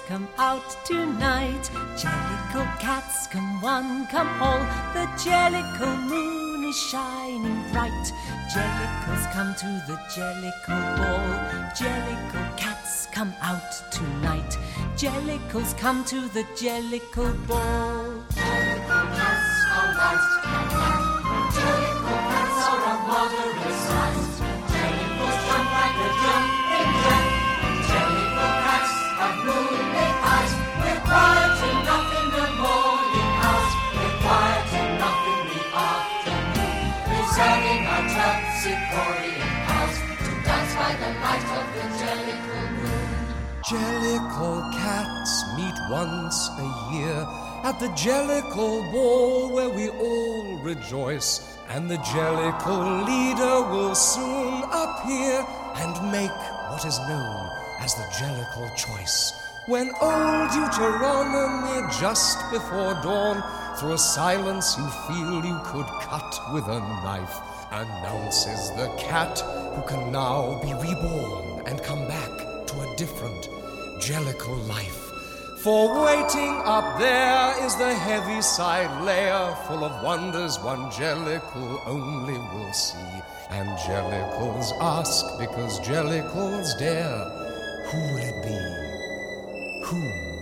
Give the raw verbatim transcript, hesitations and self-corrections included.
come out tonight. Jellicle cats, come one, come all. The Jellicle moon is shining bright. Jellicles, come to the Jellicle ball. Jellicle cats, come out tonight. Jellicles, come to the Jellicle ball. Jellicle cats are white and black. Jellicle cats are of moderate size. Jellicles jump like a jumping jack. Jellicle cats have moonlit eyes. We're quiet enough in the morning hours. We're quiet enough in the afternoon. Reserving our terpsichorean house to dance by the light of the Jellicle moon. Jellicle cats meet once a year at the Jellicle ball, where we all rejoice, and the Jellicle leader will soon appear and make what is known as the Jellicle choice. When old Deuteronomy, just before dawn, through a silence you feel you could cut with a knife, announces the cat who can now be reborn and come back to a different Jellicle life. For waiting up there is the heavy-side layer full of wonders one Jellicle only will see. And Jellicles ask because Jellicles dare. Who will it be? Who